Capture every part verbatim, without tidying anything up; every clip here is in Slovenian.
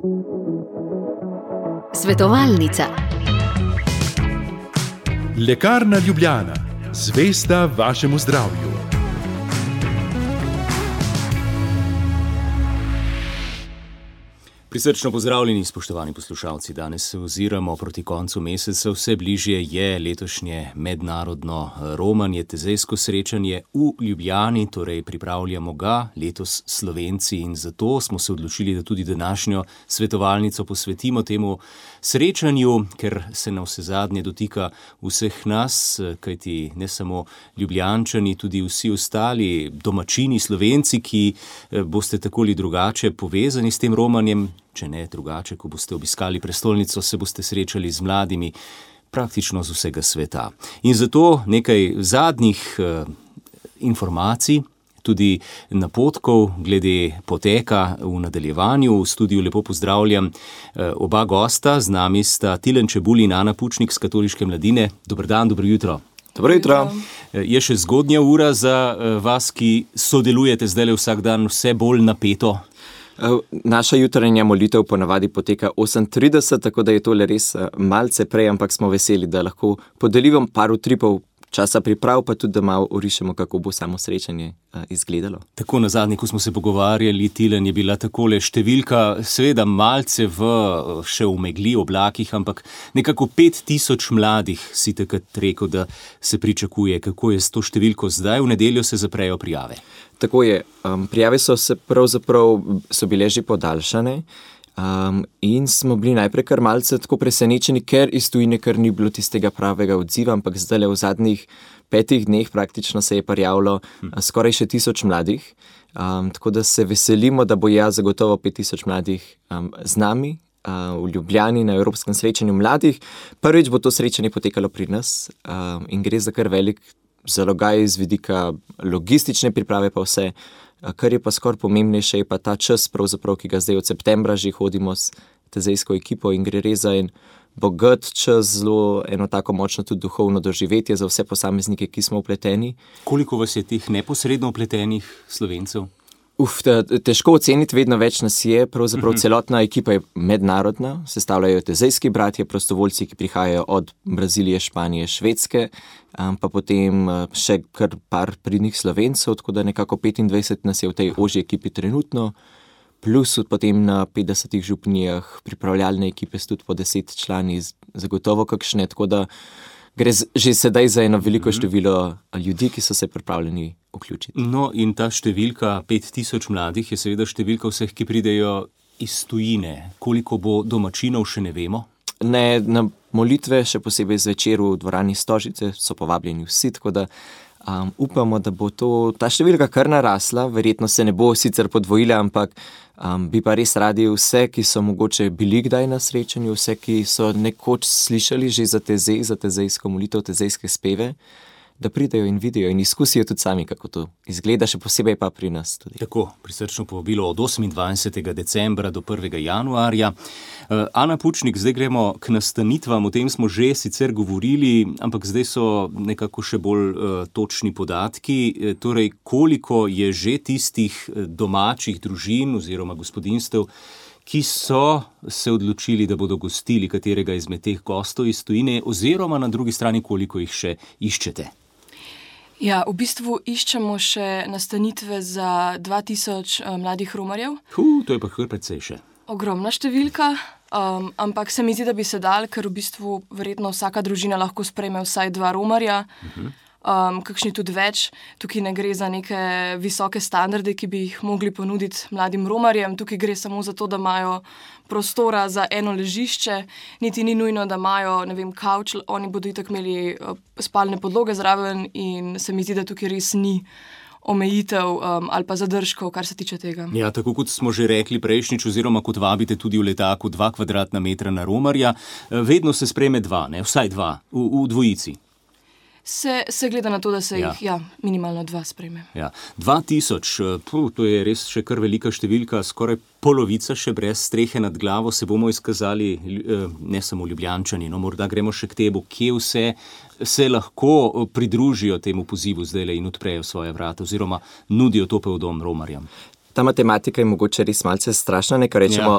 Svetovalnica. Lekarna Ljubljana, zvesta vašemu zdravju. Prisrčno pozdravljeni, spoštovani poslušalci. Danes se oziramo proti koncu meseca. Vse bližje je letošnje mednarodno romanje, tezejsko srečanje v Ljubljani, torej pripravljamo ga letos Slovenci in zato smo se odločili, da tudi današnjo svetovalnico posvetimo temu srečanju, ker se na vse zadnje dotika vseh nas, kajti ne samo Ljubljančani, tudi vsi ostali domačini Slovenci, ki boste tako ali drugače povezani s tem romanjem. Če ne drugače, ko boste obiskali prestolnico, se boste srečali z mladimi praktično z vsega sveta. In zato nekaj zadnjih eh, informacij, tudi napotkov glede poteka v nadaljevanju. V studiu lepo pozdravljam eh, oba gosta, z nami sta Tilen Čebulj in Ana Pučnik z Katoliške mladine. Dober dan, dobro jutro. Dobro jutro. Je še zgodnja ura za eh, vas, ki sodelujete zdaj vsak dan vse bolj napeto? Naša jutranja molitev ponavadi poteka osem trideset, tako da je tole res malce prej, ampak smo veseli, da lahko podelimo par utripov časa priprav, pa tudi, da malo orišemo, kako bo samo srečanje izgledalo. Tako na zadnji, ko smo se pogovarjali, Tilen, je bila takole številka, seveda malce v še v megli oblakih, ampak nekako pet tisoč mladih si takrat rekel, da se pričakuje. Kako je s to številko zdaj? V nedeljo se zaprejo prijave. Tako je. Um, prijave so se pravzaprav so bile že podaljšane um, in smo bili najprej kar malce tako presenečeni, ker iz tujine kar ni bilo tistega pravega odziva, ampak zdaj v zadnjih petih dneh praktično se je prijavilo hm. skoraj še tisoč mladih. Um, tako da se veselimo, da bo ja zagotovo pet tisoč mladih um, z nami uh, v Ljubljani na Evropskem srečanju mladih. Prvič bo to srečanje potekalo pri nas um, in gre za kar velik zalogaj z vidika logistične priprave pa vse, kar je pa skoraj pomembnejše, je pa ta čas, pravzaprav, ki ga zdaj od septembra že hodimo s tezejsko ekipo in gre res za en bogat čas, zelo eno tako močno tudi duhovno doživetje za vse posameznike, ki smo vpleteni. Koliko vas je teh neposredno vpletenih Slovencev? Uf, težko oceniti, vedno več nas je, pravzaprav celotna ekipa je mednarodna, sestavljajo tezejski bratje, prostovoljci, ki prihajajo od Brazilije, Španije, Švedske, pa potem še kar par pridnih Slovencev, tako da nekako petindvajset nas je v tej ožji ekipi trenutno, plus potem na petdesetih župnijah pripravljalne ekipe s tudi po deset člani, zagotovo kakšne, tako da gre že sedaj za eno veliko število ljudi, ki so se pripravljeni vključiti. No, in ta številka pet tisoč mladih je seveda številka vseh, ki pridejo iz tujine. Koliko bo domačinov, še ne vemo? Ne, na molitve, še posebej zvečer v dvorani Stožice, so povabljeni vsi, tako da um, upamo, da bo to, ta številka kar narasla, verjetno se ne bo sicer podvojila, ampak um, bi pa res radi vse, ki so mogoče bili kdaj na srečanju, vse, ki so nekoč slišali že za tezej, za tezejsko molitev, tezejske speve, da pridejo in vidijo in izkusijo tudi sami, kako to izgleda, še posebej pa pri nas tudi. Tako, prisrčno povabilo od osemindvajsetega decembra do prvega januarja. Ana Pučnik, zdaj gremo k nastanitvam, o tem smo že sicer govorili, ampak zdaj so nekako še bolj uh, točni podatki. E, torej, koliko je že tistih domačih družin oziroma gospodinjstev, ki so se odločili, da bodo gostili katerega izmed teh gostov iz tujine, oziroma na drugi strani, koliko jih še iščete? Ja, v bistvu iščemo še nastanitve za dva tisoč uh, mladih romarjev. Huh, to je pa kar precej še. Ogromna številka, um, ampak se mi zdi, da bi se dal, ker v bistvu verjetno vsaka družina lahko sprejme vsaj dva romarja, uh-huh. um, kakšni tudi več. Tukaj ne gre za neke visoke standarde, ki bi jih mogli ponuditi mladim romarjem. Tukaj gre samo za to, da imajo prostora za eno ležišče, niti ni nujno, da imajo, ne vem, kavč, oni bodo itak imeli uh, spalne podloge zraven in se mi zdi, da tukaj res ni omejitev um, ali pa zadržkov, kar se tiče tega. Ja, tako kot smo že rekli prejšnjič, oziroma kot vabite tudi v letaku dva kvadratna metra na romarja, vedno se sprejme dva, ne, vsaj dva, v, v dvojici. Se, se gleda na to, da se Ja. jih ja, minimalno dva sprejme. Ja, dva tisoč, puh, to je res še kar velika številka, skoraj polovica še brez strehe nad glavo, se bomo izkazali, ne samo Ljubljančani, no morda gremo še k tebu, kje vse se lahko pridružijo temu pozivu zdajle in odprejo svoje vrata, oziroma nudijo topel dom romarjem. Ta matematika je mogoče res malce strašna, nekaj rečemo, ja.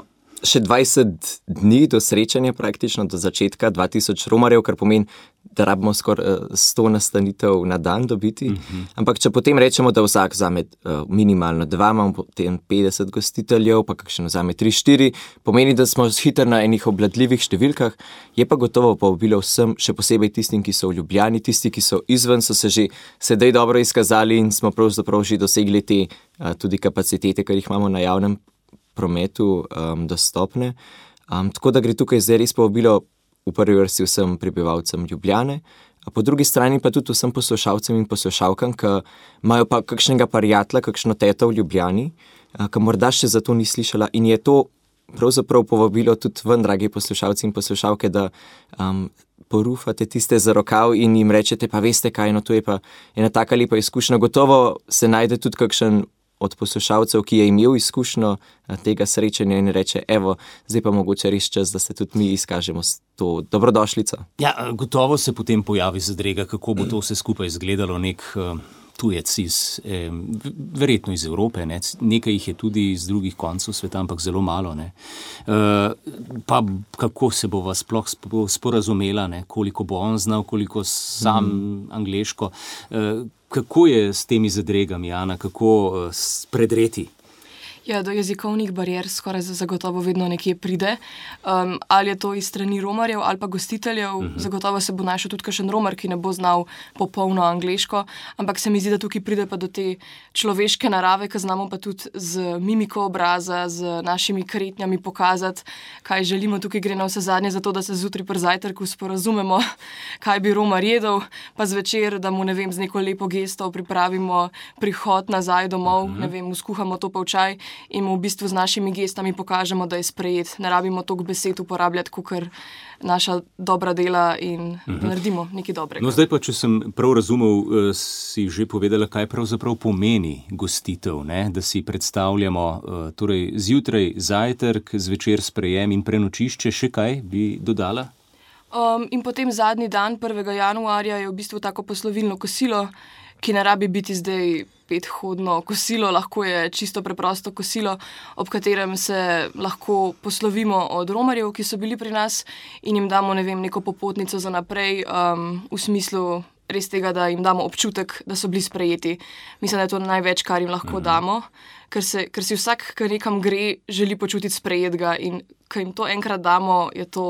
še dvajset dni do srečanja, praktično do začetka, dva tisoč romarjev, kar pomeni, da rabimo skoraj sto nastanitev na dan dobiti. Uh-huh. Ampak če potem rečemo, da vsak vzame uh, minimalno dva, imamo potem petdeset gostiteljev, pa kakšen vzame tri, štiri, pomeni, da smo hitro na enih obvladljivih številkah. Je pa gotovo povabilo vsem, še posebej tistim, ki so v Ljubljani, tisti, ki so izven, so se že sedaj dobro izkazali in smo pravzaprav že dosegli te uh, tudi kapacitete, ker jih imamo na javnem prometu um, dostopne. Um, tako da gre tukaj zdaj res povabilo v prvi vrsti vsem prebivalcem Ljubljane, a po drugi strani pa tudi vsem poslušalcem in poslušalkam, ki imajo pa kakšnega prijatelja, kakšno teto v Ljubljani, ki morda še za to ni slišala in je to pravzaprav povabilo tudi ven, dragi poslušalci in poslušalke, da um, porufate tiste za rokav in jim rečete, pa veste kaj, no to je pa ena taka lepa izkušnja. Gotovo se najde tudi kakšen od poslušalcev, ki je imel izkušnjo tega srečanja in reče, evo, zdaj pa mogoče res čas, da se tudi mi izkažemo s to dobrodošlico. Ja, gotovo se potem pojavi zadrega, kako bo to vse skupaj izgledalo, nek uh, tujec iz, eh, verjetno iz Evrope, ne? Nekaj jih je tudi iz drugih koncev sveta, ampak zelo malo. Ne? Uh, pa kako se bo vas sploh sporazumela, ne? Koliko bo on znal, koliko sam mm. angleško. Uh, Kako je s temi zadregami, Ana, kako uh, predreti? Ja, do jezikovnih barier skoraj zagotovo vedno nekje pride. Um, ali je to iz strani romarjev ali pa gostiteljev, uh-huh. zagotovo se bo našel tudi kakšen romar, ki ne bo znal popolno angleško, ampak se mi zdi, da tukaj pride pa do te človeške narave, ki znamo pa tudi z mimiko obraza, z našimi kretnjami pokazati, kaj želimo. Tukaj gre na vse zadnje za to, da se zjutraj pri zajtrku sporazumemo, kaj bi romar jedel, pa zvečer, da mu, ne vem, z neko lepo gesto pripravimo prihod nazaj domov, uh-huh. ne vem, uskuhamo to pa v čaj. In mu v bistvu z našimi gestami pokažemo, da je sprejet. Ne rabimo toliko besed uporabljati, kakor naša dobra dela in uh-huh. naredimo nekaj dobrega. No, zdaj pa, če sem prav razumel, si že povedala, kaj pravzaprav pomeni gostitev, ne? Da si predstavljamo torej zjutraj zajtrk, zvečer sprejem in prenočišče, še kaj bi dodala? Um, in potem zadnji dan, prvega januarja, je v bistvu tako poslovilno kosilo, ki ne rabi biti zdaj pethodno kosilo, lahko je čisto preprosto kosilo, ob katerem se lahko poslovimo od romarjev, ki so bili pri nas in jim damo, ne vem, neko popotnico za naprej, um, v smislu res tega, da jim damo občutek, da so bili sprejeti. Mislim, da je to največ, kar jim lahko mm. damo, ker, se, ker si vsak, ki nekam gre, želi počutiti sprejetega in ko jim to enkrat damo, je to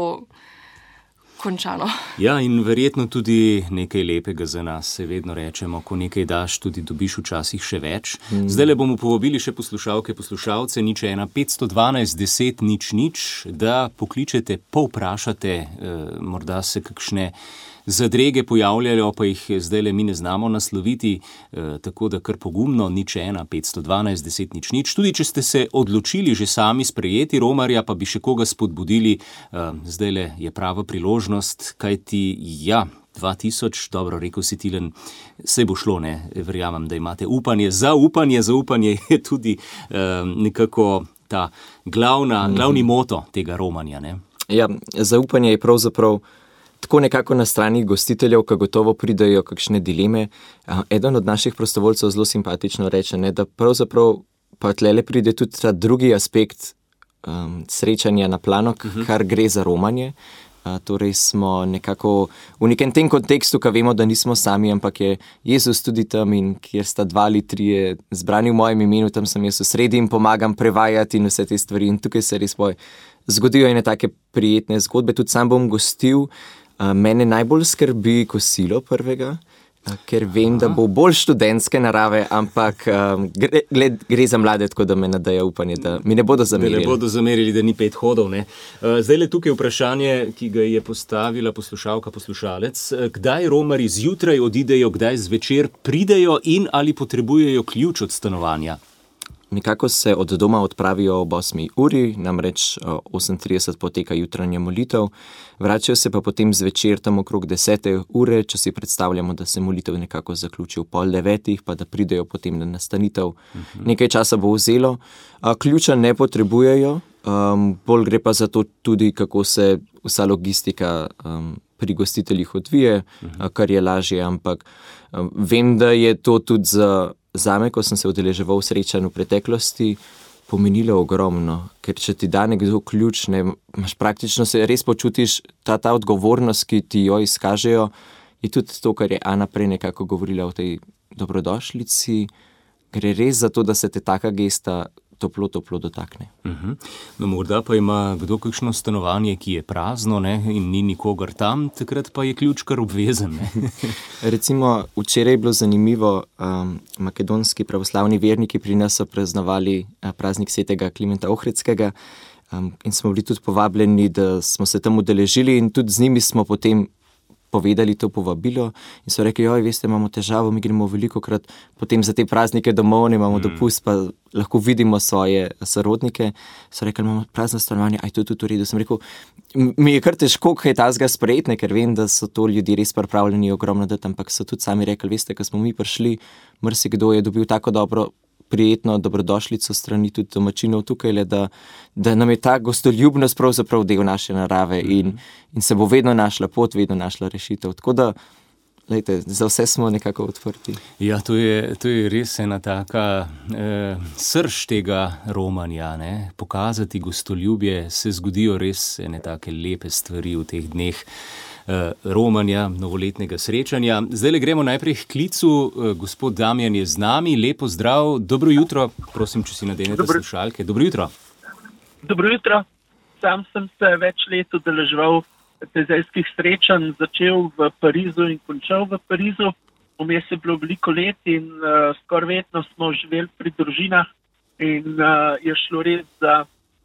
končano. Ja, in verjetno tudi nekaj lepega za nas, se vedno rečemo, ko nekaj daš, tudi dobiš včasih še več. Mm. Zdaj le bomo povabili še poslušalke, poslušalce, nič ena petsto dvanajst deset nič nič, da pokličete, povprašate, eh, morda se kakšne zadrege pojavljajo, pa jih zdaj le mi ne znamo nasloviti, eh, tako da kar pogumno, nič ena petsto dvanajst deset nič nič. Tudi če ste se odločili že sami sprejeti romarja, pa bi še koga spodbudili, eh, zdaj le je prava priložnost, kajti ja, dva tisoč, dobro rekel si Tilen, se bo šlo, ne, verjamem, da imate upanje, zaupanje, zaupanje je tudi eh, nekako ta glavna, mm. glavni moto tega romanja, ne. Ja, zaupanje je pravzaprav tako nekako na strani gostiteljev, ko gotovo pridajo kakšne dileme. Eden od naših prostovoljcev zelo simpatično reče, ne, da pravzaprav pa tlele pride tudi ta drugi aspekt um, srečanja na plano, uh-huh. kar gre za romanje. Uh, torej smo nekako v nekem tem kontekstu, ko vemo, da nismo sami, ampak je Jezus tudi tam in kjer sta dva ali trije zbrani v mojem imenu, tam sem jaz v sredi in pomagam prevajati in vse te stvari. In tukaj se res boj zgodijo ene take prijetne zgodbe. Tudi sam bom gostil. Uh, mene najbolj skrbi kosilo prvega, uh, ker vem, Aha. da bo bolj študentske narave, ampak um, gre, gled, gre za mlade, tako da me nadaja upanje, da mi ne bodo zamerili. Da ne bodo zamerili, da ni pet hodov. Ne? Uh, zdaj le tukaj vprašanje, ki ga je postavila poslušalka, poslušalec. Kdaj romarji zjutraj odidejo, kdaj zvečer pridejo in ali potrebujejo ključ od stanovanja? Nekako se od doma odpravijo ob osmi uri, namreč osem trideset poteka jutranja molitev, vračajo se pa potem zvečer tam okrog desete ure, če si predstavljamo, da se molitev nekako zaključi v pol devetih, pa da pridejo potem na nastanitev. Uh-huh. Nekaj časa bo vzelo, ključa ne potrebujejo, um, bolj gre pa za to tudi, kako se vsa logistika um, pri gostiteljih odvije, uh-huh. kar je lažje, ampak um, vem, da je to tudi za Zame, ko sem se udeleževal srečanj v preteklosti, pomenilo ogromno, ker če ti da nekdo ključ, ne, imaš praktično se res počutiš, ta, ta odgovornost, ki ti jo izkažejo, je tudi to, kar je Ana prej nekako govorila o tej dobrodošlici, gre res za to, da se te taka gesta toplo, toplo dotakne. Uh-huh. No, morda pa ima kdo kakšno stanovanje, ki je prazno, ne, in ni nikogar tam, takrat pa je ključ kar obvezen. Ne? Recimo, včeraj je bilo zanimivo, um, makedonski pravoslavni verniki pri nas so praznovali uh, praznik svetega Klimenta Ohridskega um, in smo bili tudi povabljeni, da smo se tam udeležili in tudi z njimi smo potem povedali to povabilo in so rekli, joj, veste, imamo težavo, mi gremo velikokrat potem za te praznike domov, ne imamo mm. dopust, pa lahko vidimo svoje sorodnike. So rekli, imamo prazno stanovanje, aj to je tudi v redu. Sem rekel, mi je kar težko kaj tazga sprejeti, ker vem, da so to ljudje res pripravljeni ogromno dati, ampak so tudi sami rekli, veste, ko smo mi prišli, marsikdo je dobil tako dobro prijetno dobrodošlico strani tudi domačinov tukaj, da, da nam je ta gostoljubnost pravzaprav del naše narave in, in se bo vedno našla pot, vedno našla rešitev. Tako da, lejte, za vse smo nekako odprti. Ja, to je, to je res ena taka eh, srž tega romanja, ne? Pokazati gostoljubje, se zgodijo res ene take lepe stvari v teh dneh romanja, novoletnega srečanja. Zdaj le gremo najprej k klicu. Gospod Damjan je z nami. Lepo zdrav. Dobro jutro. Prosim, če si nadenete Dobro. slušalke. Dobro jutro. Dobro jutro. Sam sem se več let udeleževal tezejskih srečanj, začel v Parizu in končal v Parizu. Vmes je bilo veliko let in uh, skoraj vedno smo živeli pri družinah in uh, je šlo res za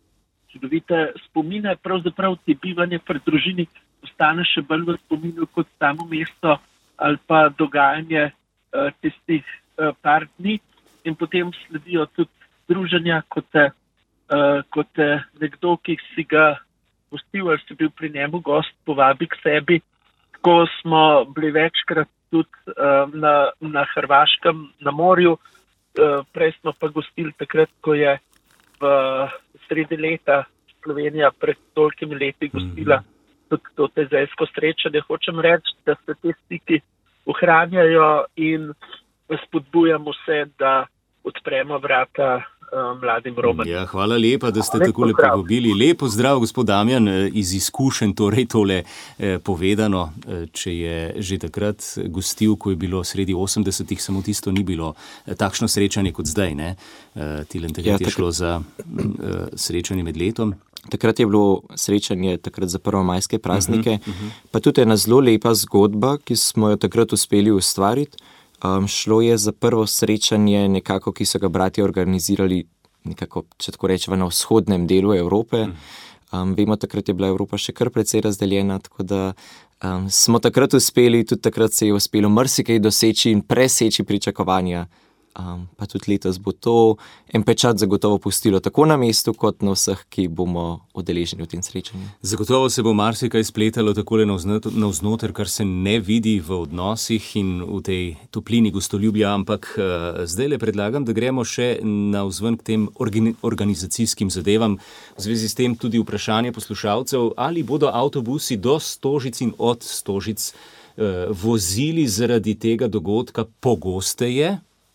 čudovite spomine. Pravzaprav te bivanje pri družini ostane še bolj v spominu kot samo mesto ali pa dogajanje uh, tistih uh, par dni in potem sledijo tudi druženja, kot te, uh, kot te nekdo, ki si ga gostil ali si bil pri njemu gost, povabi k sebi. Tako smo bili večkrat tudi uh, na, na Hrvaškem, na morju. Uh, prej smo pa gostili takrat, ko je v sredi leta Slovenija pred tolikimi leti gostila mm-hmm. tudi to tezejsko srečanje. Hočem reči, da se te stiki ohranjajo in spodbujamo se, da odpremo vrata uh, mladim romanjem. Ja, hvala lepa, da ste tako lepo povabili. Lepo zdrav, gospod Damjan, iz izkušenj torej tole eh, povedano, eh, če je že takrat gostil, ko je bilo sredi osemdesetih, samo tisto ni bilo eh, takšno srečanje kot zdaj, ne? Eh, Tilen, takrat ja, je šlo za eh, srečanje med letom. Takrat je bilo srečanje takrat za prvomajske praznike, uh-huh, uh-huh. pa tudi ena zelo lepa zgodba, ki smo jo takrat uspeli ustvariti. Um, šlo je za prvo srečanje nekako, ki so ga bratje organizirali nekako, če tako rečemo, na vzhodnem delu Evrope. Um, vemo, takrat je bila Evropa še kar precej razdeljena, tako da um, smo takrat uspeli, tudi takrat se je uspelo marsikaj doseči in preseči pričakovanja. Um, pa tudi letos bo to en pečat zagotovo pustilo tako na mestu, kot na vseh, ki bomo udeleženi v tem srečanju. Zagotovo se bo marsikaj spletalo takole navznoter, kar se ne vidi v odnosih in v tej toplini gostoljubja, ampak uh, zdaj le predlagam, da gremo še navzven k tem organi- organizacijskim zadevam. V zvezi s tem tudi vprašanje poslušalcev, ali bodo avtobusi do Stožic in od Stožic uh, vozili zaradi tega dogodka pogosteje.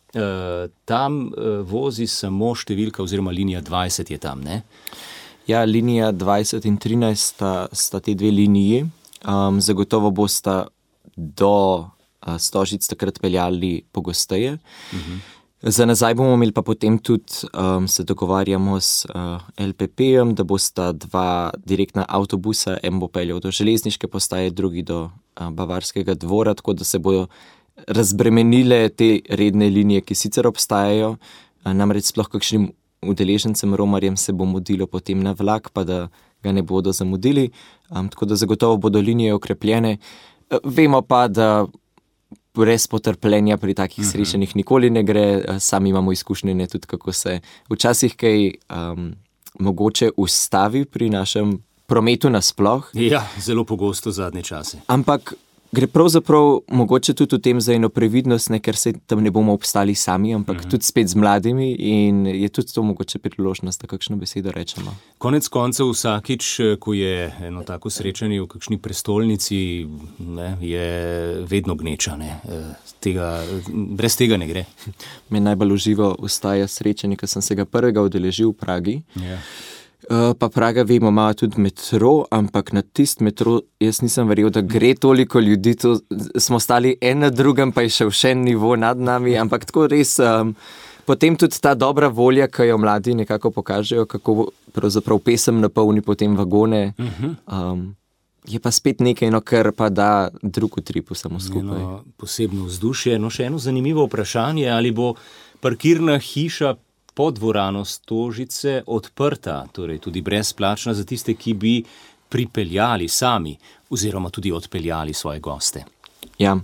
Uh, tam uh, vozi samo številka oziroma linija dvajset je tam, ne? Ja, linija dvajset in trinajst sta, sta te dve liniji. Um, zagotovo bosta do uh, Stožic takrat peljali pogosteje. Uh-huh. Za nazaj bomo imeli pa potem tudi, um, se dogovarjamo s uh, L P P-jem, da bosta dva direktna avtobusa, en bo peljal do železniške postaje, drugi do uh, Bavarskega dvora, tako da se bojo razbremenile te redne linije, ki sicer obstajajo, namreč sploh kakšnim udeležencem romarjem se bo mudilo potem na vlak, pa da ga ne bodo zamudili, um, tako da zagotovo bodo linije okrepljene. Vemo pa, da brez potrpljenja pri takih srečanjih nikoli ne gre, sami imamo izkušnje tudi, kako se včasih kaj um, mogoče ustavi pri našem prometu nasploh. Ja, zelo pogosto zadnje čase. Ampak gre pravzaprav mogoče tudi v tem za eno previdnost, ne, ker se tam ne bomo obstali sami, ampak mm-hmm. tudi spet z mladimi in je tudi to mogoče priložnost, da kakšno besedo rečemo. Konec koncev vsakič, ko je eno tako srečanje v kakšni prestolnici, ne, je vedno gneča. Ne. Tega, brez tega ne gre. Meni najbolj uživo ostaja srečanje, ko sem se ga prvega udeležil v Pragi. Ja. Uh, pa Praga, vemo, ima tudi metro, ampak na tist metro jaz nisem verjel, da gre toliko ljudi. To, smo stali en na drugem, pa je šel še en nivo nad nami, ampak tako res. Um, potem tudi ta dobra volja, ki jo mladi nekako pokažejo, kako pravzaprav pesem napolni potem vagone. Um, je pa spet nekaj, no, kar pa da drug utrip vsemu skupaj. Eno posebno vzdušje. No, še eno zanimivo vprašanje, ali bo parkirna hiša pod dvorano Stožice odprta, torej tudi brezplačna za tiste, ki bi pripeljali sami oziroma tudi odpeljali svoje goste. Ja,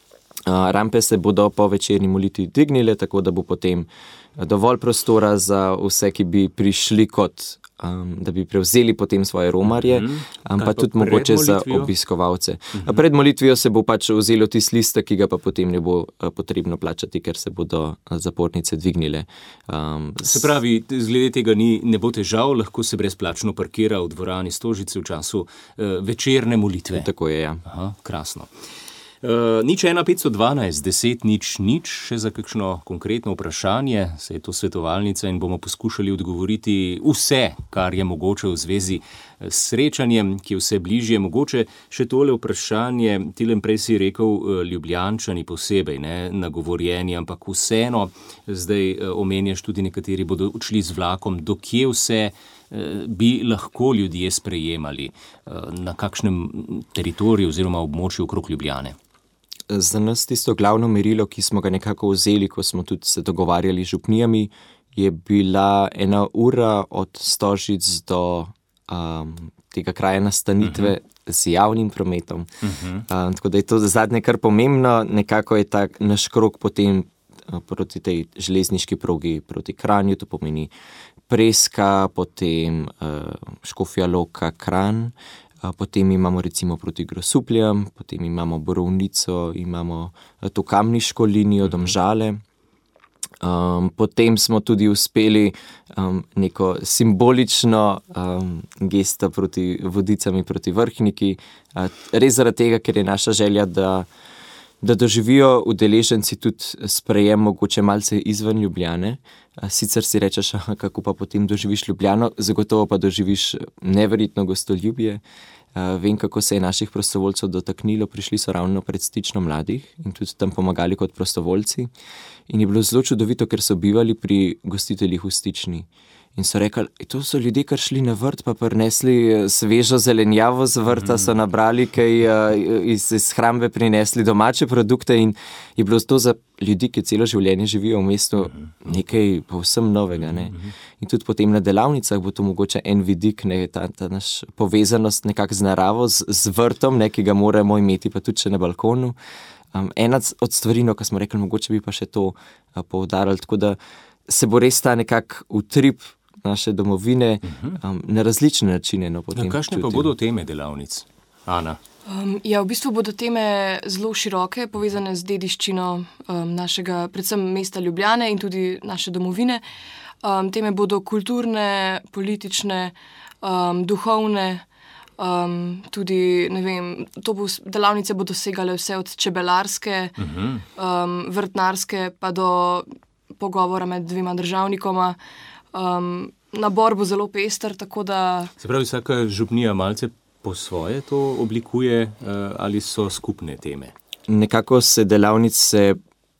rampe se bodo po večerni molitvi dvignile, tako da bo potem dovolj prostora za vse, ki bi prišli kot, um, da bi prevzeli potem svoje romarje, mm-hmm. um, pa tudi mogoče za obiskovalce. Mm-hmm. Pred molitvijo se bo pač vzelo tisti listek, ki ga pa potem ne bo uh, potrebno plačati, ker se bodo uh, zapornice dvignile. Um, se pravi, glede tega ni, ne bo težav, lahko se brezplačno parkira v dvorani Stožice v času uh, večerne molitve. Tako je, ja. Aha, krasno. Uh, nič ena petsto dvanajst deset nič nič še za kakšno konkretno vprašanje, se je to svetovalnica in bomo poskušali odgovoriti vse, kar je mogoče v zvezi s srečanjem, ki je vse bližje. Mogoče še tole vprašanje, Tilen, prej si rekel Ljubljančani posebej, ne, nagovorjeni, ampak vseeno zdaj omenjaš tudi nekateri bodo odšli z vlakom, do kje vse bi lahko ljudje sprejemali, na kakšnem teritoriju oziroma območju okrog Ljubljane. Za nas tisto glavno merilo, ki smo ga nekako vzeli, ko smo tudi se dogovarjali z župnijami, je bila ena ura od Stožic do um, tega kraja nastanitve uh-huh. z javnim prometom. Uh-huh. Um, tako da je to zadnje kar pomembno, nekako je tak naš krog potem uh, proti tej železniški progi, proti Kranju, to pomeni Preska, potem uh, Škofja Loka, Kranj. Potem imamo recimo proti Grosupljem, potem imamo Borovnico, imamo to kamniško linijo Domžale. Um, potem smo tudi uspeli um, neko simbolično um, gesto proti Vodicami, proti Vrhniki. Uh, res zaradi tega, ker je naša želja, da, da doživijo udeleženci tudi sprejem mogoče malce izven Ljubljane. Sicer si rečeš, kako pa potem doživiš Ljubljano, zagotovo pa doživiš neverjetno gostoljubje. Vem, kako se je naših prostovoljcev dotaknilo, prišli so ravno pred stično mladih in tudi tam pomagali kot prostovoljci. In je bilo zelo čudovito, ker so bivali pri gostiteljih v stični. In so rekli, to so ljudje, kar šli na vrt, pa prinesli svežo zelenjavo z vrta, so nabrali kaj iz, iz hrambe, prinesli domače produkte in je bilo to za ljudi, ki celo življenje živijo v mestu, nekaj povsem novega. Ne? In tudi potem na delavnicah bo to mogoče en vidik, ne, ta, ta naš povezanost nekako z naravo, z, z vrtom, ne, ki ga moramo imeti, pa tudi še na balkonu. Um, ena od stvari, no, ko smo rekli, mogoče bi pa še to uh, poudarili, tako da se bo res ta nekak utrip naše domovine um, na različne načine. No, ja, kakšne pa bodo teme delavnic? Ana? Um, ja, v bistvu bodo teme zelo široke, povezane z dediščino um, našega, predvsem mesta Ljubljane in tudi naše domovine. Um, teme bodo kulturne, politične, um, duhovne, um, tudi, ne vem, to bo, delavnice bodo segale vse od čebelarske, uh-huh. um, vrtnarske, pa do pogovora med dvema državnikoma. Um, nabor bo zelo pester, tako da... Se pravi, vsaka župnija malce po svoje to oblikuje uh, ali so skupne teme? Nekako se delavnice,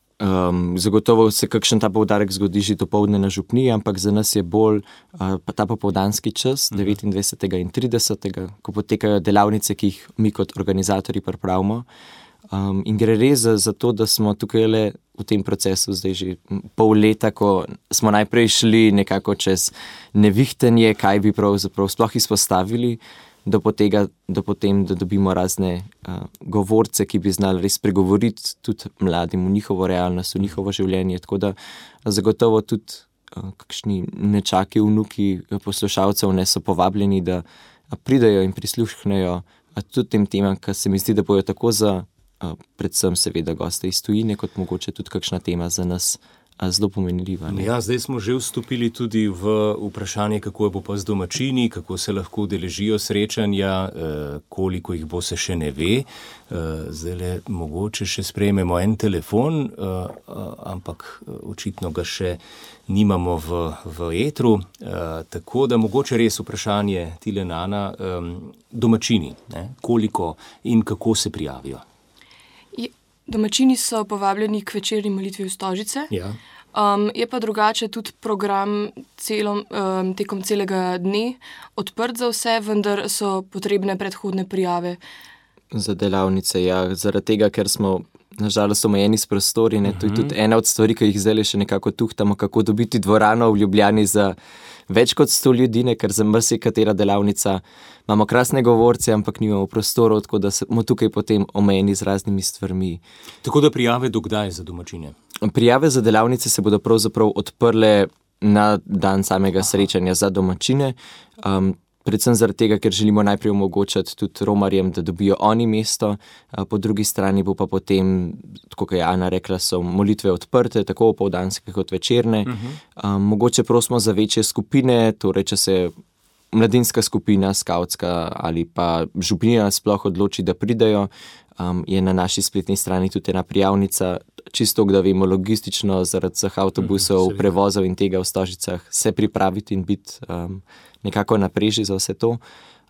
um, zagotovo se kakšen ta poudarek zgodi že dopoldne na župniji, ampak za nas je bolj uh, ta popoldanski čas, uh-huh. devetindvajsetega in tridesetega, ko potekajo delavnice, ki jih mi kot organizatorji pripravimo. Um, in gre res za, za to, da smo tukaj le v tem procesu zdaj že pol leta, ko smo najprej šli nekako čez nevihtenje, kaj bi pravzaprav sploh izpostavili, do, potega, do potem, da dobimo razne uh, govorce, ki bi znali res pregovoriti tudi mladim v njihovo realnost, v njihovo življenje. Tako da zagotovo tudi uh, kakšni nečaki, vnuki poslušalcev ne so povabljeni, da pridejo in prisluhnejo tudi tem temam, ker se mi zdi, da bojo tako za predvsem seveda goste iz tujine, kot mogoče tudi kakšna tema za nas zelo pomenljiva. Ne? Ja, zdaj smo že vstopili tudi v vprašanje, kako bo pa z domačini, kako se lahko udeležijo srečanja, koliko jih bo, se še ne ve. Zdaj le mogoče še sprejmemo en telefon, ampak očitno ga še nimamo v, v etru, tako da mogoče res vprašanje tile Nana, domačini, ne? Koliko in kako se prijavijo? Domačini so povabljeni k večerni molitvi v Stožice. Ja. Um, je pa drugače tudi program celom, um, tekom celega dne odprt za vse, vendar so potrebne predhodne prijave. Za delavnice, ja. Zaradi tega, ker smo nažalost omejeni s prostori, ne. To je tudi ena od stvari, ki jih zdaj še nekako tuhtamo, kako dobiti dvorano v Ljubljani za več kot sto ljudi, ne, ker za marsikatera delavnica imamo krasne govorce, ampak nimamo prostorov, tako da smo tukaj potem omejeni z raznimi stvarmi. Tako da prijave do kdaj za domačine? Prijave za delavnice se bodo pravzaprav odprle na dan samega srečanja za domačine, um, predvsem zaradi tega, ker želimo najprej omogočati tudi romarjem, da dobijo oni mesto, po drugi strani bo pa potem, tako kot je Ana rekla, so molitve odprte, tako opoldanske kot večerne. Uh-huh. Um, mogoče prosimo za večje skupine, torej če se mladinska skupina, skavtska ali pa župnija sploh odloči, da pridejo, um, je na naši spletni strani tudi ena prijavnica, čisto, da vemo logistično zaradi vseh avtobusov, uh-huh, prevozov in tega v Stožicah se pripraviti in biti um, nekako na preži za vse to.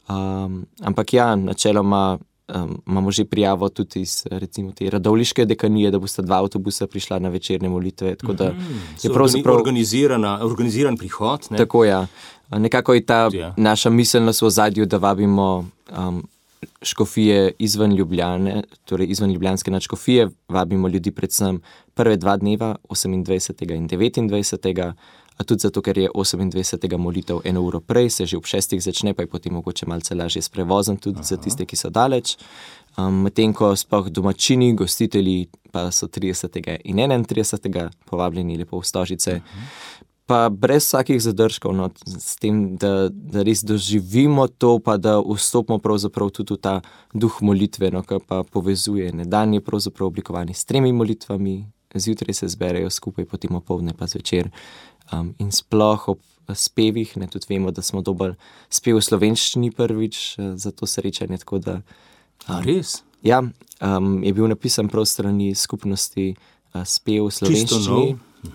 Um, ampak ja, načeloma um, imamo že prijavo tudi iz recimo te radovliške dekanije, da bosta dva avtobusa prišla na večerne molitve. Tako da mm-hmm. je pravzaprav organiziran prihod. Ne? Tako ja. Nekako je ta ja. naša miselnost v ozadju, da vabimo um, škofije izven Ljubljane, torej izven ljubljanske nadškofije, vabimo ljudi predvsem prve dva dneva, osemindvajsetega in devetindvajsetega, a tudi zato, ker je osemindvajsetega molitev eno uro prej, se že ob šestih začne, pa je potem mogoče malce lažje s prevozom tudi Aha. za tiste, ki so daleč. Um, medtem ko sploh domačini, gostitelji pa so tridesetega in enaintridesetega povabljeni lepo v Stožice. Aha. Pa brez vsakih zadržkov, no, s tem, da, da res doživimo to, pa da vstopimo pravzaprav tudi v ta duh molitve, no, ki pa povezuje. Ne. Dan je pravzaprav oblikovani s tremi molitvami, zjutraj se zberejo skupaj, potem opoldne pa zvečer. Um, in sploh ob spevih, ne, tudi vemo, da smo dobili spev v slovenščini prvič za to srečanje, tako da... A res? Ja, um, je bil napisan prav strani skupnosti uh, spev v slovenščini.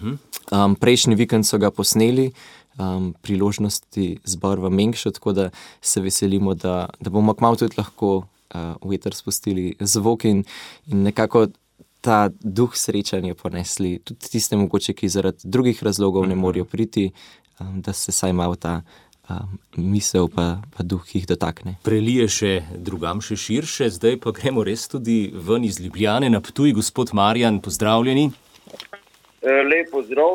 Um, prejšnji vikend so ga posneli, um, priložnosti zbor v Mengšu, tako da se veselimo, da, da bomo kmalu tudi lahko uh, v eter spustili zvok in, in nekako ta duh srečanja ponesli tudi tiste mogoče, ki zaradi drugih razlogov ne morejo priti, um, da se saj malo ta um, misel pa, pa duh jih dotakne. Prelije še drugam še širše, zdaj pa gremo res tudi ven iz Ljubljane na Ptuj. Gospod Marjan, pozdravljeni. Lep pozdrav,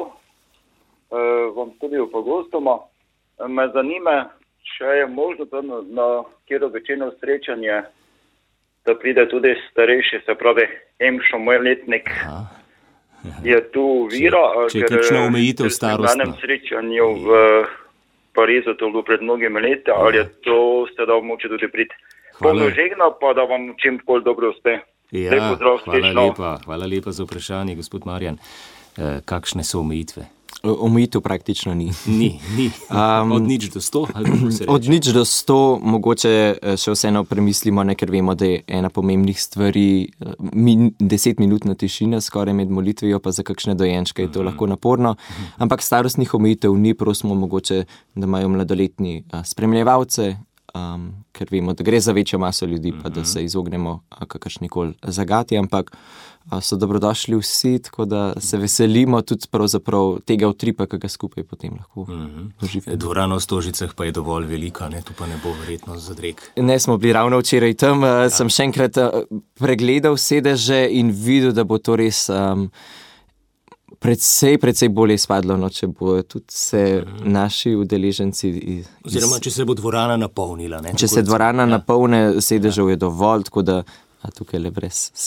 vam tudi v pogostoma. Me zanima, če je možno na, na kjero večino srečanje, da pride tudi starejši, se pravi, emšo moj letnik. Aha. Je tu vira, če, če ker je omejitev starostna. V enem srečanju v Parizu, to bilo pred mnogimi leti, ali je to ste da moče tudi priti. Pomnožegna pa, da vam čim bolj dobro uspe. Ja, Lep pozdrav, hvala lepa, hvala lepa za vprašanje, gospod Marjan. E, kakšne so omejitve? Omejitev praktično ni. Ni, ni. Um, od nič do sto? Ali od nič do sto mogoče še vseeno premislimo, ne, ker vemo, da je ena pomembnih stvari min, desetminutna tišina skoraj med molitvijo, pa za kakšne dojenčke je to uh-huh. lahko naporno. Uh-huh. Ampak starostnih omejitev ni, prosimo mogoče, da imajo mladoletni spremljevalce, um, ker vemo, da gre za večjo maso ljudi, uh-huh. pa da se izognemo kakršnikoli zagati, ampak so dobrodošli vsi, tako da se veselimo tudi pravzaprav tega utripa, ki ga skupaj potem lahko doživimo. Mm-hmm. Dvorana v Stožicah pa je dovolj velika, ne? Tu pa ne bo verjetno zadreg. Ne, smo bili ravno včeraj tam, ja. sem še enkrat pregledal sedeže in videl, da bo to res um, predvsej, predvsej bolje izpadlo, no, če bo tudi se mm-hmm. naši udeleženci... Iz, Oziroma, če se bo dvorana napolnila. Ne? Če tako se dvorana ja. napolne, sedežev ja. je dovolj, tako da tukaj le brez skrbi.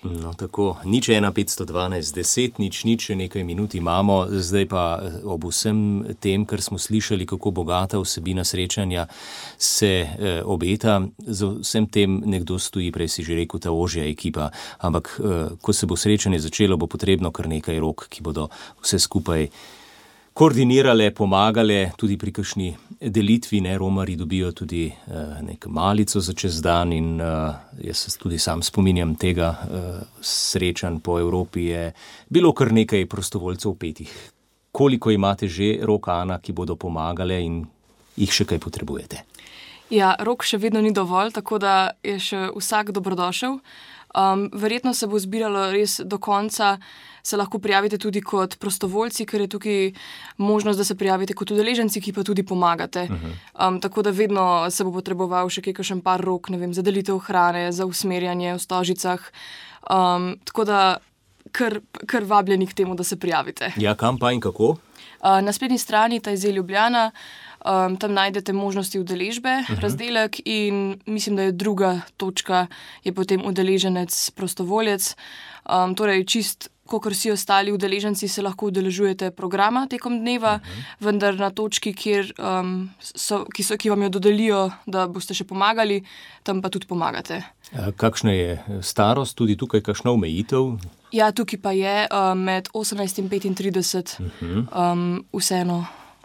No, tako, nič ena petsto dvanajst deset, nič nič, nekaj minut imamo, zdaj pa ob vsem tem, kar smo slišali, kako bogata vsebina srečanja se eh, obeta, za vsem tem nekdo stoji, prej si že rekel, ta ožja ekipa, ampak eh, ko se bo srečanje začelo, bo potrebno kar nekaj rok, ki bodo vse skupaj koordinirale, pomagale, tudi pri kakšni delitvi, ne, romarji dobijo tudi uh, nek malico za čez dan in uh, jaz se tudi sam spominjam tega uh, srečanj po Evropi, je bilo kar nekaj prostovoljcev petih. Koliko imate že, Rok, Ana, ki bodo pomagale in jih še kaj potrebujete? Ja, rok še vedno ni dovolj, tako da je še vsak dobrodošel. Um, verjetno se bo zbiralo res do konca, se lahko prijavite tudi kot prostovoljci, ker je tukaj možnost, da se prijavite kot udeleženci, ki pa tudi pomagate. Uh-huh. Um, tako da vedno se bo potreboval še kakšen par rok, ne vem, za delitev hrane, za usmerjanje v Stožicah. Um, tako da kar, kar vabljeni k temu, da se prijavite. Ja, kam pa in kako? Uh, na spletni strani Tajze Ljubljana, um, tam najdete možnosti udeležbe, uh-huh. razdelek in mislim, da je druga točka, je potem udeleženec, prostovoljec. Um, torej, čist kakor vsi ostali udeleženci se lahko udeležujete programa tekom dneva, uh-huh. vendar na točki, kjer, um, so, ki, so, ki vam jo dodelijo, da boste še pomagali, tam pa tudi pomagate. Kakšna je starost, tudi tukaj kakšna omejitev? Ja, tukaj pa je um, med osemnajst in petintrideset, uh-huh. um, vseeno.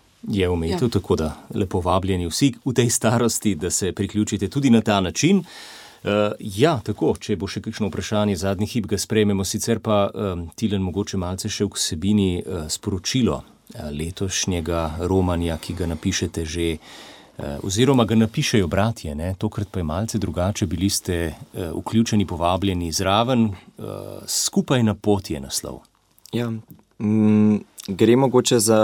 Je omejitev, ja. Tako da lepo vabljeni vsi v tej starosti, da se priključite tudi na ta način. Uh, ja, tako, če bo še kakšno vprašanje, zadnji hip ga sprejmemo, sicer pa um, Tilen mogoče malce še v vsebini uh, sporočilo uh, letošnjega romanja, ki ga napišete že, uh, oziroma ga napišejo bratje, ne? Tokrat pa je malce drugače, bili ste uh, vključeni, povabljeni zraven, uh, skupaj na poti je naslov. Ja, m, gre mogoče za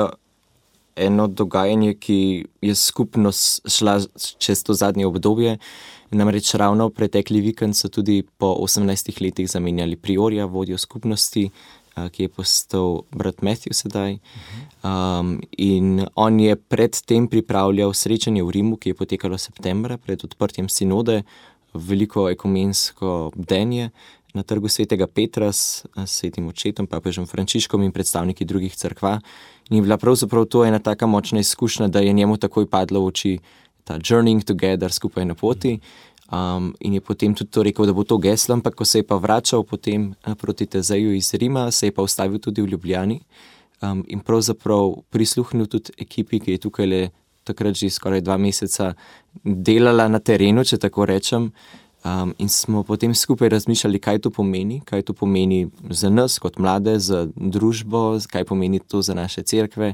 eno dogajanje, ki je skupno šla čez to zadnje obdobje. Namreč ravno pretekli vikend so tudi po osemnajstih letih zamenjali priorja, vodjo skupnosti, ki je postal brat Matthew sedaj. Um, in on je predtem pripravljal srečanje v Rimu, ki je potekalo septembra pred odprtjem sinode, veliko ekumensko bdenje na trgu svetega Petra s svetim očetom, papežem Frančiškom in predstavniki drugih cerkva. In je bila pravzaprav to ena taka močna izkušnja, da je njemu takoj padlo v oči ta journeying together, skupaj na poti. Um, in je potem tudi to rekel, da bo to geslo, ampak ko se je pa vračal potem proti Tezeju iz Rima, se je pa ustavil tudi v Ljubljani um, in pravzaprav prisluhnil tudi ekipi, ki je tukaj le takrat že skoraj dva meseca delala na terenu, če tako rečem. Um, in smo potem skupaj razmišljali, kaj to pomeni, kaj to pomeni za nas kot mlade, za družbo, kaj pomeni to za naše cerkve.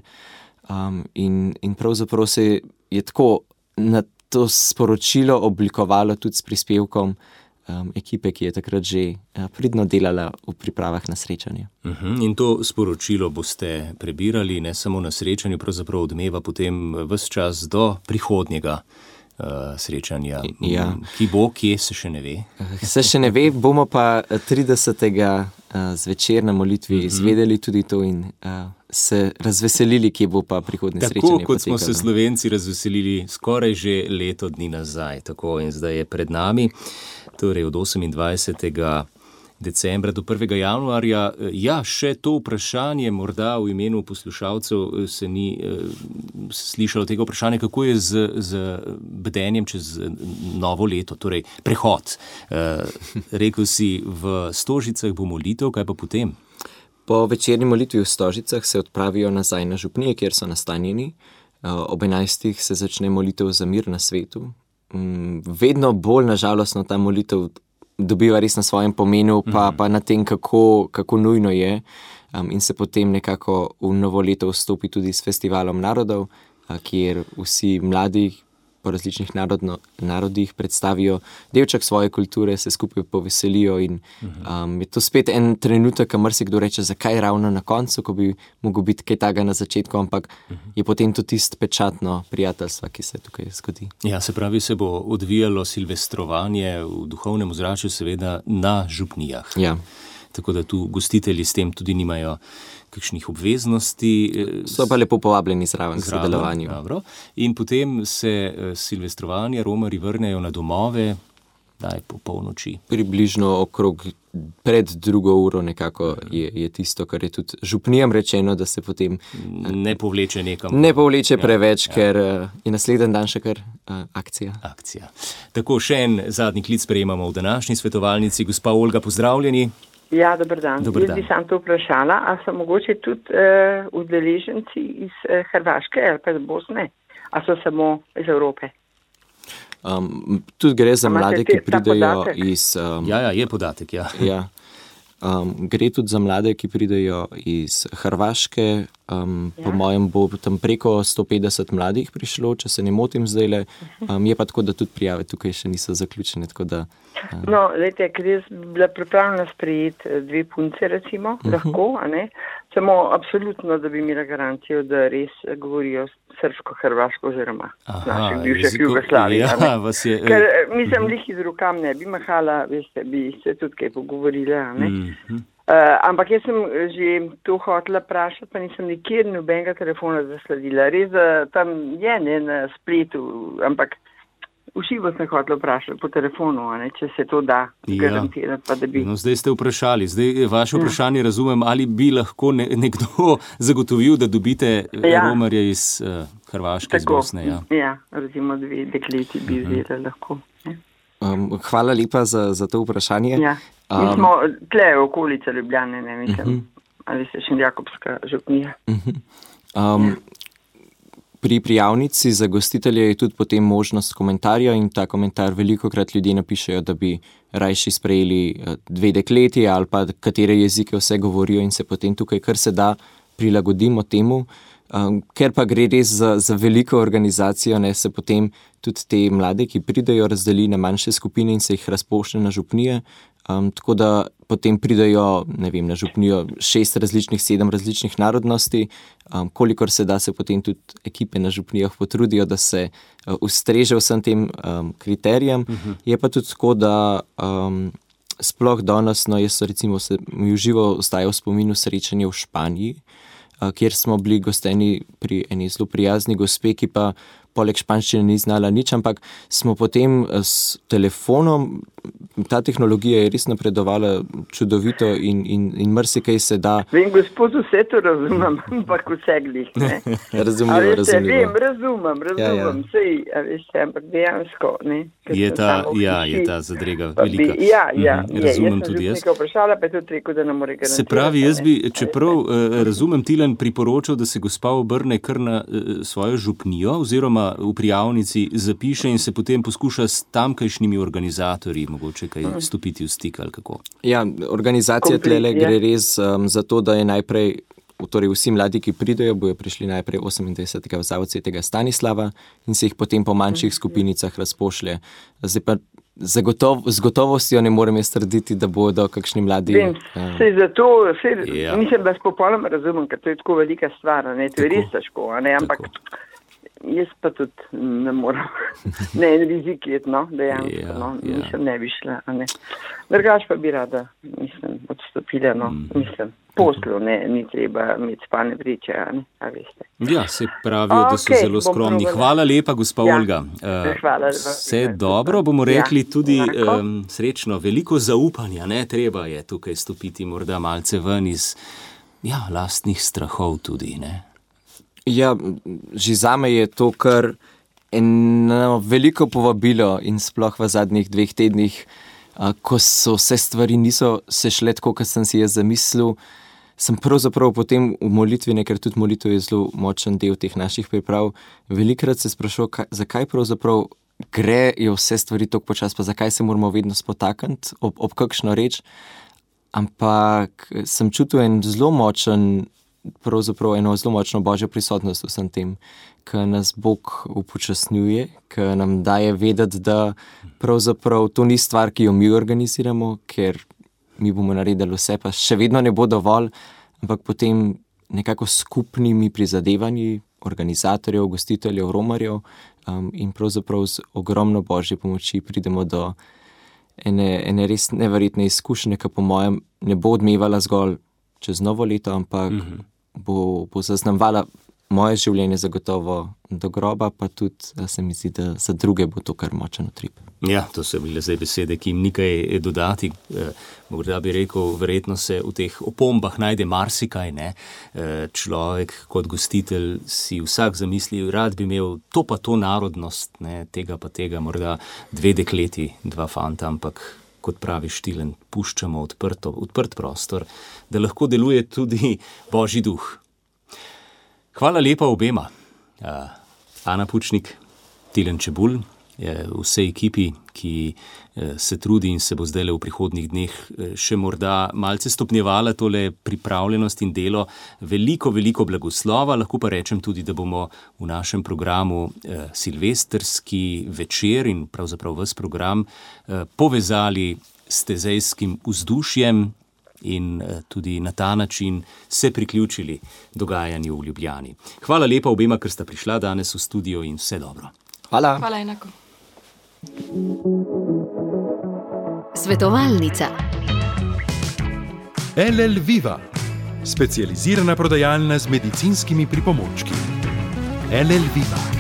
Um, in, in pravzaprav se je tako na to sporočilo oblikovalo tudi s prispevkom um, ekipe, ki je takrat že uh, pridno delala v pripravah na srečanje. Uh-huh. In to sporočilo boste prebirali ne samo na srečanju, pravzaprav odmeva potem ves čas do prihodnjega uh, srečanja, ja. Ki bo, kje se še ne ve? Se še ne ve, bomo pa tridesetega Uh, zvečer na molitvi uh-huh. izvedeli tudi to in uh, se razveselili, kje bo pa prihodnje tako, srečanje potekalo. Tako kot smo potekalo. se Slovenci razveselili skoraj že leto dni nazaj, tako in zdaj je pred nami, torej od osemindvajsetega decembra do prvega januarja. Ja, še to vprašanje, morda v imenu poslušalcev se ni eh, slišalo tega vprašanja, kako je z, z bdenjem čez novo leto, torej prehod. Eh, rekel si, v Stožicah bo molitev, kaj pa potem? Po večerni molitvi v Stožicah se odpravijo nazaj na župnije, kjer so nastanjeni. Ob enajstih se začne molitev za mir na svetu. Vedno bolj nažalostno ta molitev dobiva res na svojem pomenu, pa, mm-hmm. pa na tem, kako, kako nujno je. Um, in se potem nekako v novo leto vstopi tudi s festivalom narodov, a, kjer vsi mladi po različnih narodno, narodih predstavijo delček svoje kulture, se skupaj poveselijo in um, je to spet en trenutek, kamor si kdo reče, zakaj ravno na koncu, ko bi mogel biti kaj taga na začetku, ampak je potem to tisto pečatno prijateljstva, ki se tukaj zgodi. Ja, se pravi, se bo odvijalo silvestrovanje v duhovnem ozračju, seveda na župnijah. Ja. Tako da tu gostitelji s tem tudi nimajo kakšnih obveznosti. So pa lepo povabljeni zraven k sodelovanju. Dobro. In potem se silvestrovanja romarji vrnejo na domove. daj po polnoči. Približno okrog pred drugo uro nekako je, je tisto, kar je tudi župnijam rečeno, da se potem ne povleče nekam. Ne povleče ja, preveč, ja. ker je naslednji dan še kar uh, akcija. Akcija. Tako, še en zadnji klic sprejemamo v današnji svetovalnici. Gospa Olga, pozdravljeni. Ja, dober dan. Dober Jaz dan. bi sam to vprašala, a so mogoče tudi uh, udeleženci iz uh, Hrvaške ali pa iz Bosne, a so samo iz Evrope? Um, tudi gre za Imate mlade, te- ki ta pridejo podatek? iz... Um, Ja, ja, je podatek, ja. ja. Um, gre tudi za mlade, ki pridejo iz Hrvaške. Um, ja. Po mojem bo tam preko sto petdeset mladih prišlo, če se ne motim zdajle. Um, je pa tako, da tudi prijave tukaj še niso zaključene. Tako da, um, No, lejte, ker jaz bi bila pripravljena sprejeti eh, dve punce, recimo, uh -huh. lahko, a ne? Samo absolutno, da bi imela garancijo, da res eh, govorijo srpsko-hrvaško oziroma naših bivših jeziko- Jugoslavij. a ne? Ja, vas je... Ker eh, mislim, lih iz rokam ne bi mahala, veste, bi se tudi kaj pogovorila, a ne? Mhm. Uh, ampak jaz sem že to hotela vprašati, pa nisem nikjer nobenega telefona zasledila. Res, da tam je ne, na spletu, ampak vsi vas ne hotela vprašati po telefonu, a ne, če se to da Ja. garantirati, pa da bi. No, zdaj ste vprašali. Zdaj vaše vprašanje razumem, ali bi lahko ne, nekdo zagotovil, da dobite Ja. ja. romarje iz uh, Hrvaške, iz Bosne. Ja. ja, recimo dve dekleti bi vzeli lahko. Ne? um, hvala lepa za, za to vprašanje. Ja. Mi Um, smo tle okolice Ljubljane, ne mislim, uh -huh. ali se še Jakobska župnija. Um, pri prijavnici za gostitelje je tudi potem možnost komentarja in ta komentar velikokrat ljudje napišejo, da bi rajši sprejeli eh, dve dekleti ali pa katere jezike vse govorijo in se potem tukaj kar se da prilagodimo temu. Um, ker pa gre res za, za veliko organizacijo, ne, se potem tudi te mlade, ki pridejo, razdeli na manjše skupine in se jih razpošlje na župnije. Um, tako da potem pridejo, ne vem, na župnijo šest različnih, sedem različnih narodnosti, um, kolikor se da se potem tudi ekipe na župnijah potrudijo, da se uh, ustreže vsem tem um, kriterijem. Uh-huh. Je pa tudi tako, da um, sploh danes, no jaz recimo se mi uživo ostaja v spominu srečanje v Španiji, uh, kjer smo bili gosteni pri eni zelo prijazni gospe, ki pa poleg španščine ni znala nič, ampak smo potem s telefonom, ta tehnologija je res napredovala čudovito in, in, in marsikaj se da. Vem, gospod, vse to razumem, ampak vse glih, ne. Razumljivo, A veste, razumljivo. vem, razumem, razumem, Ja, ja. sej, a veste, ampak dejansko, ne. ker Je sem ta, sama v ja, hiši, je ta zadrega pa bi- velika. Ja, ja, Mhm, je, razumem jaz sem tudi jaz. župnika vprašala, pa je tudi rekel, da ne more garantirati. Se pravi, jaz a bi, ne. A čeprav veste. eh, razumem, Tilen priporočal, da se gospa obrne kar na eh, svojo župnijo oziroma v prijavnici zapiše in se potem poskuša s tamkajšnjimi organizatorji mogoče kaj stopiti v stik ali kako. Ja, organizacija Kompli- tlele ja. gre res um, za to, da je najprej, torej vsi mladi, ki pridejo, bojo prišli najprej osemindvajsetega v Zavod svetega Stanislava in se jih potem po manjših skupinicah razpošlje. Zdaj pa zagotov, z gotovostjo ne morem jaz trditi, da bodo kakšni mladi... Vem, um, sej zato, sej, Ja. mislim, da popolnoma razumem, ker to je tako velika stvar, a ne, to je Tako. res težko, a ne, ampak Tako. jaz pa tudi ne morem, ne, en rizik je, no, dejansko, Ja, no, ja. mislim, ne bi šla, a ne. Drugač pa bi rada, mislim, odstopila, no, Mm. mislim, poslu, ne, ni treba imeti spalne priče, a ne, a veste. Ja, se pravijo, da so Okej, zelo bom skromni. probala. Hvala lepa, gospa Ja. Olga. Eh, Hvala lepa. Vse Ja, dobro, bomo ja, rekli tudi enako. um, srečno, veliko zaupanja, ne, treba je tukaj stopiti morda malce ven iz ja, lastnih strahov tudi, ne. Ja, že zame je to kar eno veliko povabilo in sploh v zadnjih dveh tednih, a, ko so vse stvari niso se šle tako, kot sem si jaz zamislil, sem pravzaprav potem v molitvi, ne, ker tudi molitev je zelo močen del teh naših priprav, velikrat se sprašal, kaj, zakaj pravzaprav grejo vse stvari tako počas, pa zakaj se moramo vedno spotakniti ob, ob kakšno reč, ampak sem čutil en zelo močen, pravzaprav eno zelo močno božjo prisotnost v vsem tem, ki nas Bog upočasnjuje, ki nam daje vedeti, da pravzaprav to ni stvar, ki jo mi organiziramo, ker mi bomo naredili vse, pa še vedno ne bo dovolj, ampak potem nekako skupnimi prizadevanji organizatorjev, gostiteljev, romarjev um, in pravzaprav z ogromno božje pomoči pridemo do ene, ene res neverjetne izkušnje, ki po mojem ne bo odmevala zgolj čez novo leto, ampak mm-hmm. bo, bo zaznamovala moje življenje zagotovo do groba, pa tudi se mi zdi, da za druge bo to kar močen utrip. Ja, to so bile zdaj besede, ki jim nekaj dodati. E, morda bi rekel, verjetno se v teh opombah najde marsikaj, ne. E, človek kot gostitelj si vsak zamisli, rad bi imel to pa to narodnost, ne, tega pa tega, morda dve dekleti, dva fanta, ampak kot pravi Štilen, puščamo odprto, odprt prostor, da lahko deluje tudi Božji duh. Hvala lepa obema. Uh, Ana Pučnik, Tilen Čebulj, vse ekipi, ki se trudi in se bo zdaj v prihodnjih dneh še morda malce stopnjevala tole pripravljenost in delo. Veliko, veliko blagoslova, lahko pa rečem tudi, da bomo v našem programu eh, silvestrski večer in pravzaprav ves program eh, povezali s tezejskim vzdušjem in eh, tudi na ta način se priključili dogajanju v Ljubljani. Hvala lepa obema, ker sta prišla danes v studio in vse dobro. Hvala. Hvala enako. Svetovalnica. L L Viva, specializirana prodajalna z medicinskimi pripomočki. L L Viva.